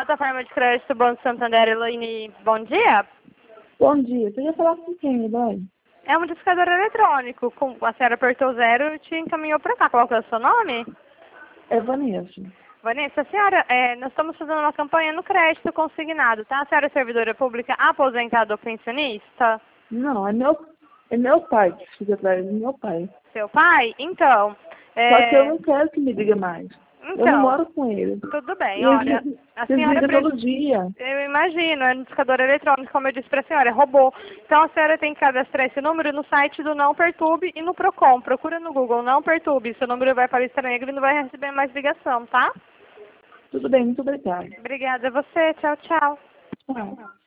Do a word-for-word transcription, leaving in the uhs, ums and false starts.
plataforma de crédito Banco Santander, Elaine, bom dia. Bom dia, você ia falar com quem, Elaine? É um modificador eletrônico. Com, a senhora apertou zero e te encaminhou para cá. Qual que é o seu nome? É Vanessa. Vanessa, a senhora, é, nós estamos fazendo uma campanha no crédito consignado, tá? A senhora é servidora pública aposentada ou pensionista? Não, é meu, é meu pai que fica atrás, é meu pai. Seu pai? Então... É... Só que eu não quero que me liga mais. Então, eu não moro com ele. Tudo bem, E olha, ele, a vocês senhora... ligam Pre... todo dia. Eu imagino, é notificador eletrônico, como eu disse para a senhora, é robô. Então a senhora tem que cadastrar esse número no site do Não Perturbe e no Procon. Procura no Google, Não Perturbe, seu número vai para a lista negra e não vai receber mais ligação, tá? Tudo bem, muito obrigada. Obrigada a você, tchau, tchau. Tchau.